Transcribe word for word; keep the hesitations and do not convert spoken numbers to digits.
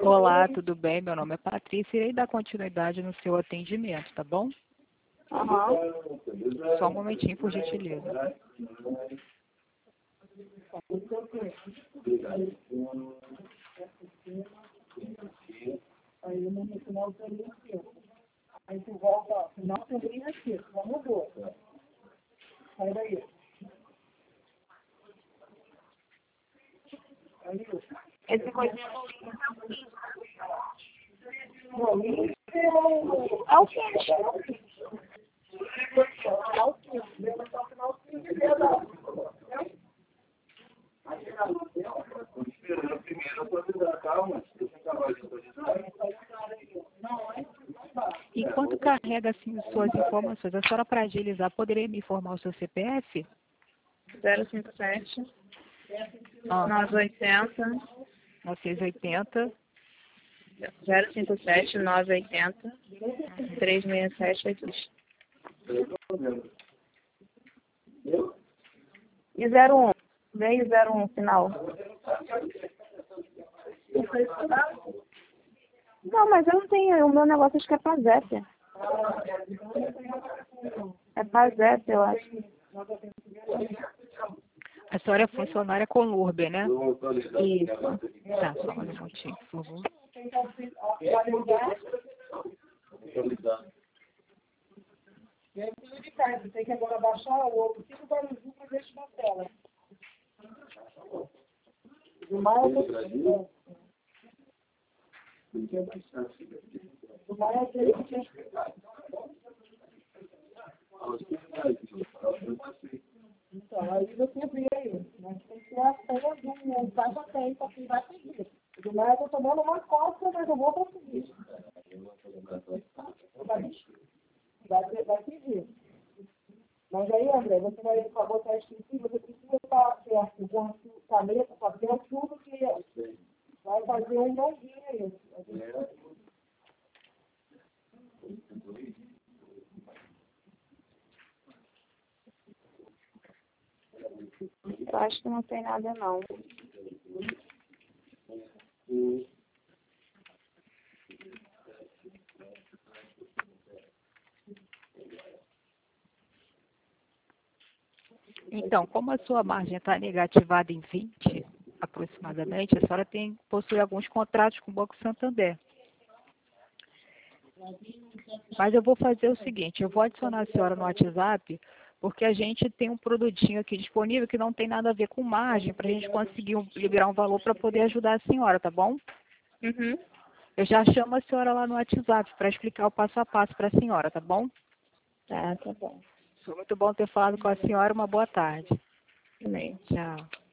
Olá, tudo bem? Meu nome é Patrícia e irei dar continuidade no seu atendimento, tá bom? Aham. Só um momentinho, por gentileza. Aí no final teria aqui. Aí tu volta, ó, final teria aqui, não mudou. Sai daí. Aí, Esse coisinha bolinho é o quente. é o que? Lembra só o final de semana. Esperando primeiro atualizar, calma, deixa eu acabar de atualizar. Enquanto carrega assim suas informações, a senhora para agilizar, poderia me informar o seu C P F? zero cinco sete, Ah, nove oitenta, novecentos e oitenta. zero cinco sete, nove oitenta, três seis sete oito dois. E zero um, veio zero um final. Não, mas eu não tenho, o meu negócio acho que é Pazep. É Pazep, eu acho. A senhora é funcionária com Lurbe, né? Isso. Tá, só um minutinho, por favor. E aí tudo de casa, tem que agora baixar o outro tipo para o para deixar na tela. Do mais do mais aquele que então, aí você vê aí, mas tem que ter a senha de um faz a senha para quem vai seguir. Do mais eu tô tomando uma costa, mas eu vou conseguir. Vai, vai, vai seguir. Mas aí, André, você vai, por favor, estar esquecido, você precisa estar certo, com a caneta, papel, tudo que vai fazer um novinho aí. Eu acho que não tem nada não. Então, como a sua margem está negativada em vinte, aproximadamente, a senhora tem, possui alguns contratos com o Banco Santander. Mas eu vou fazer o seguinte, eu vou adicionar a senhora no WhatsApp, porque a gente tem um produtinho aqui disponível que não tem nada a ver com margem, para a gente conseguir um, liberar um valor para poder ajudar a senhora, tá bom? Uhum. Eu já chamo a senhora lá no WhatsApp para explicar o passo a passo para a senhora, tá bom? Tá, tá bom. Foi muito bom ter falado com a senhora, uma boa tarde. Também. Tchau.